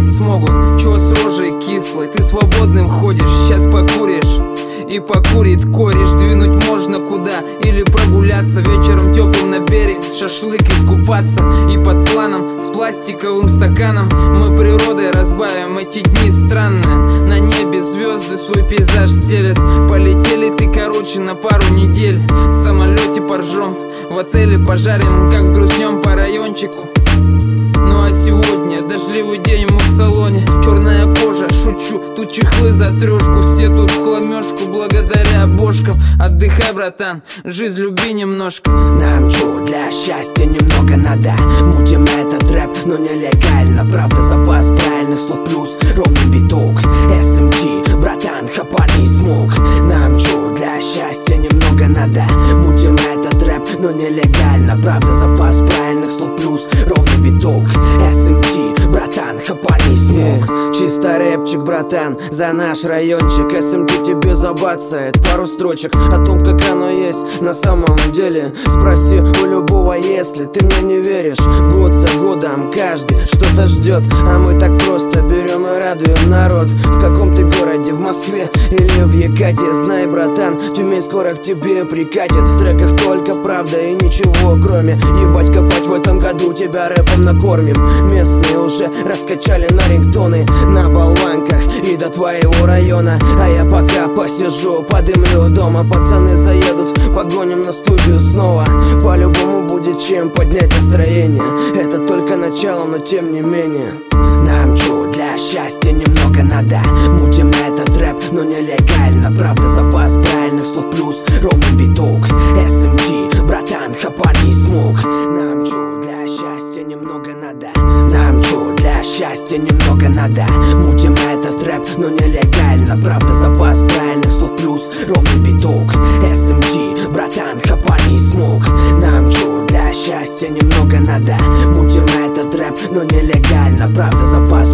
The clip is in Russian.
смогут. Чё с рожей кислой, ты свободным ходишь. Сейчас покуришь и покурит кореш. Двинуть можно куда или прогуляться вечером теплым на берег, шашлык искупаться. И под планом с пластиковым стаканом мы природой разбавим эти дни странные. На небе звезды свой пейзаж стелят. Полетели ты, короче, на пару недель. В самолете поржем, в отеле пожарим, как сгрустнем по райончику. Ну а сегодня дождливый день, мы в салоне. Черная кожа, шучу, тут чехлы за трешку. Все тут в хламешку, благодаря бошкам. Отдыхай, братан, жизнь люби немножко. Нам чё, для счастья немного надо. Мутим этот рэп, но нелегально. Правда, запас правильных слов плюс ровный биток. SMT, братан, хапани смог. Нам чё, для счастья немного надо. Мутим этот рэп, но нелегально. Правда, запас правильных слов плюс ровный биток. SMT, братан, хапани смог. Чисто рэпчик, братан, за наш райончик. SMT тебе забацает пару строчек о том, как оно есть на самом деле. Спроси у любого, если ты мне не веришь. Год за годом каждый что-то ждет, а мы так просто берем и радуем народ. В каком ты городе, в Москве или в Екате? Знай, братан, Тюмень скоро к тебе прикатит. В треках только правда и ничего кроме. Ебать копать, в этом году тебя рэпом накормим. Местные уже раскачали на рингтоны, на болванках и до твоего района. А я пока посижу, подымлю дома. Пацаны заедут, погоним на студию снова. По-любому будет чем поднять настроение. Это только начало, но тем не менее. Нам чё, для счастья немного надо. Мутим этот рэп, но нелегально. Правда, запас правильных слов плюс ровный биток. SMT, братан, хапани смог. Нам чё, для счастья немного надо. Нам чё, для счастья немного надо. Мутим этот рэп, но нелегально. Правда, запас правильных слов плюс ровный биток. SMT, братан, хапани смог. Нам чё, для счастья немного надо. Мутим этот рэп, но нелегально. Правда, запас